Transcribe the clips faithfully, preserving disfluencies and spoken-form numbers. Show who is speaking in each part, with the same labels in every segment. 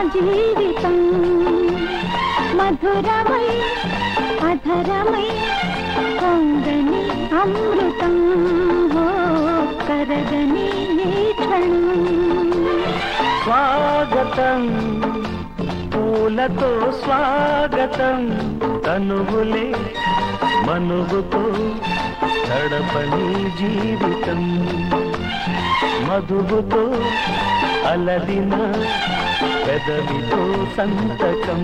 Speaker 1: జీవితం మధురమై అధరమై పొంగని అమృతం కరగని క్షణం
Speaker 2: స్వాగతం పూలతో స్వాగతం తనువులే మనువుతో గడపని జీవితం మధువుతో అలదిన పెదవితో సంతకం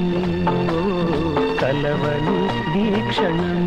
Speaker 2: కలవని వీక్షణం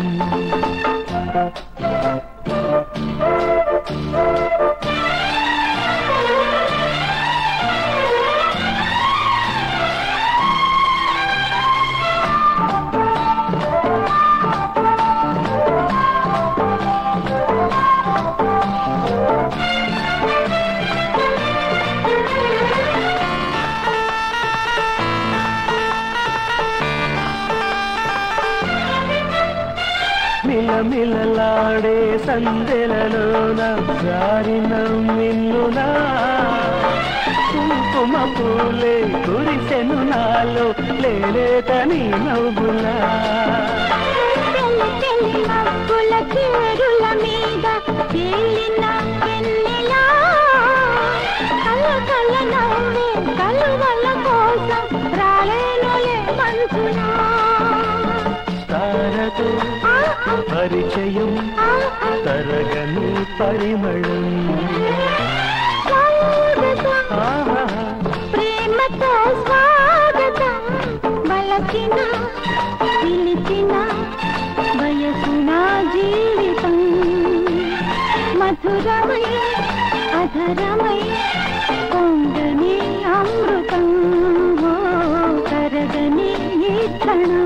Speaker 2: మిలమిలలాడే సందెలలోన జారిన మిన్నునా కుంకుమ పూలే కురిసెను నాలో లేలేతని నవ్వులా
Speaker 1: మబ్బుల చేరుల మీద తేలిన వెన్నెలా కల కల నవ్వే కలువల కోసం రాలేనులే మనసునా
Speaker 2: తారతో పరిచయం తరగని పరిమళం
Speaker 1: ప్రేమతో స్వాగతం బలచిన పిలిచిన వయసున జీవితం మధురమై అధరమై పొంగని అమృతం కరగని క్షణం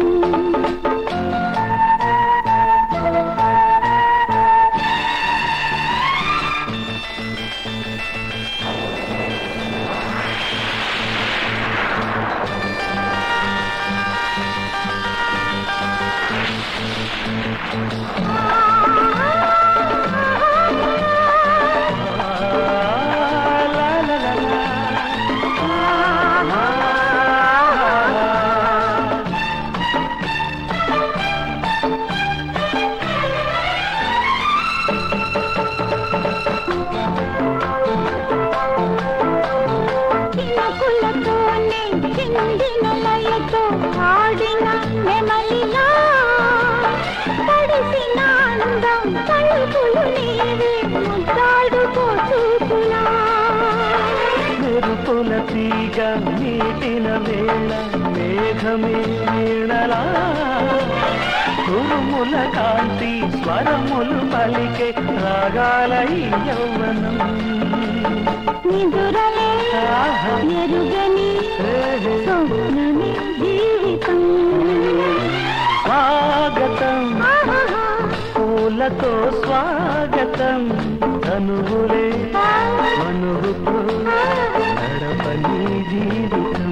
Speaker 1: చిందినలయతో ఆడిన నెమలిలా తడిసిన అందం తలుపులు నీవే ముద్దాడుకో చూపులా
Speaker 2: మెరుపుల తీగ నీటిన వేళ మేఘమే నీడలా ఉరుముల కాంతి స్వరములు పలికే రాగాల ఈ యౌవనం
Speaker 1: నిదురలే ఎరుగని స్వప్నమే జీవితం
Speaker 2: స్వాగతం పూలతో స్వాగతం తనువులే మనువుతో గడపని జీవితం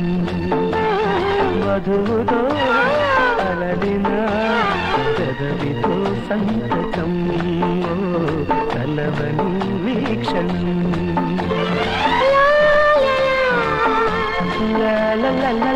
Speaker 2: మధువుతో అలడిన పెదవితో సంతకం కలవని వీక్షణం la la la la